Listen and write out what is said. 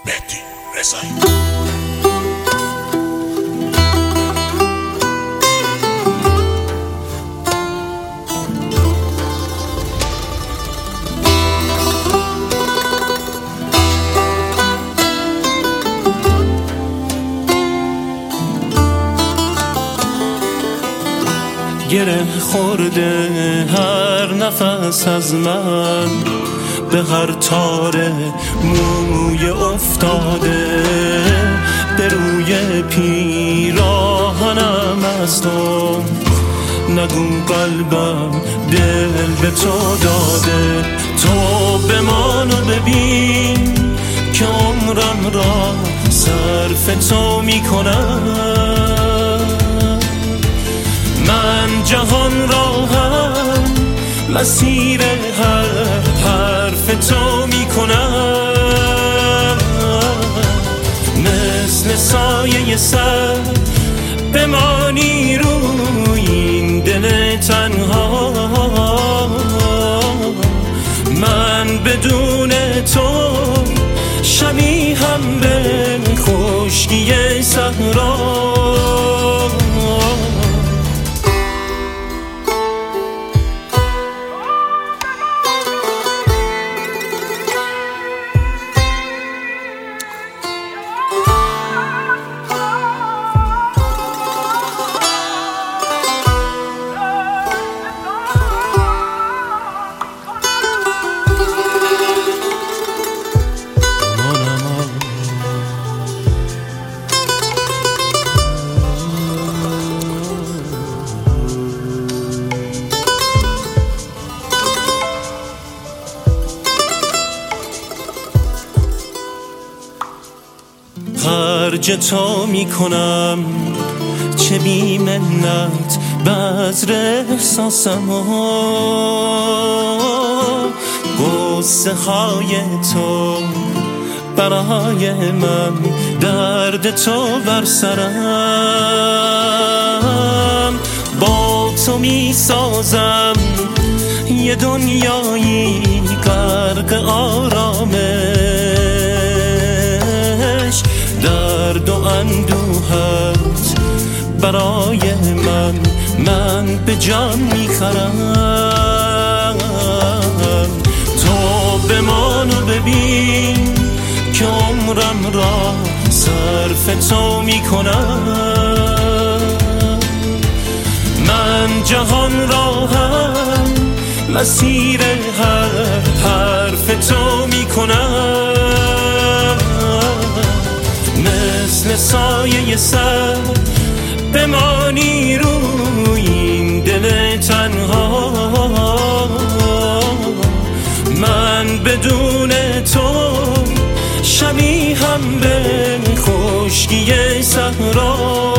مهدی رضایی. گره خورده هر نفس از من، به هر تار موی افتاده، به روی پیراهنم از تو. نگو قلبم دل به تو داده، تو بمان و ببین که عمرم را صرف تو میکنم. من جهان را هم مسیر هر حرف تو میکنم. مثل سایه سر بمانی روی این دل تنها. من بدون تو شبیهم به خشکی صحرا. خرج تو میکنم چه بی منت بذر احساسمو. غصه های تو برای من، درد تو بر سرم. با تو میسازم یه دنیایی غرق آرامش. درد و اندوهت برای من به جان میخرم. تو بمان و ببین که عمرم را صرف تو میکنم. من جهان را هم مسیر هر حرف تو میکنم. مثل سایه سر بمانی روی این دل تنها. من بدون تو شبیهم به خشکی صحرا.